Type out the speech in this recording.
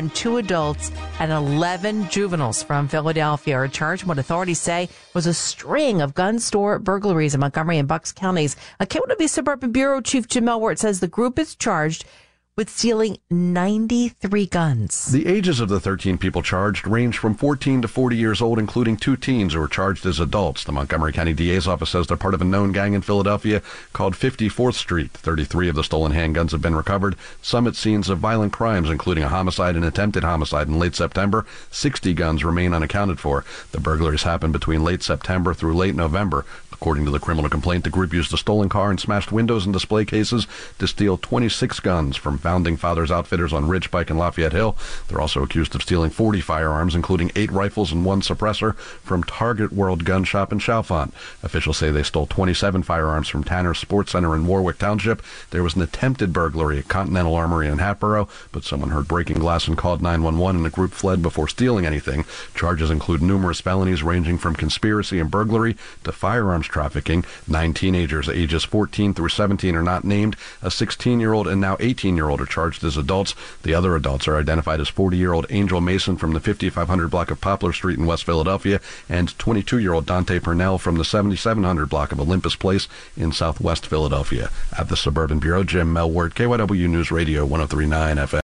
and 2 adults and 11 juveniles from Philadelphia are charged in what authorities say was a string of gun store burglaries in Montgomery and Bucks counties. KYW Suburban Bureau Chief Jim Melwart says the group is charged with stealing 93 guns. The ages of the 13 people charged range from 14 to 40 years old, including 2 teens who were charged as adults. The Montgomery County DA's office says they're part of a known gang in Philadelphia called 54th Street. 33 of the stolen handguns have been recovered, some at scenes of violent crimes, including a homicide and attempted homicide in late September. 60 guns remain unaccounted for. The burglaries happened between late September through late November. According to the criminal complaint, the group used a stolen car and smashed windows and display cases to steal 26 guns from Founding Fathers Outfitters on Ridge Pike and Lafayette Hill. They're also accused of stealing 40 firearms, including 8 rifles and 1 suppressor, from Target World Gun Shop in Chalfont. Officials say they stole 27 firearms from Tanner's Sports Center in Warwick Township. There was an attempted burglary at Continental Armory in Hatboro, but someone heard breaking glass and called 911, and the group fled before stealing anything. Charges include numerous felonies ranging from conspiracy and burglary to firearms trafficking. 9 teenagers ages 14 through 17 are not named. A 16-year-old and now 18-year-old are charged as adults. The other adults are identified as 40-year-old Angel Mason from the 5500 block of Poplar Street in West Philadelphia and 22-year-old Dante Purnell from the 7700 block of Olympus Place in Southwest Philadelphia. At the Suburban Bureau, Jim Melwart, KYW News Radio 103.9 FM.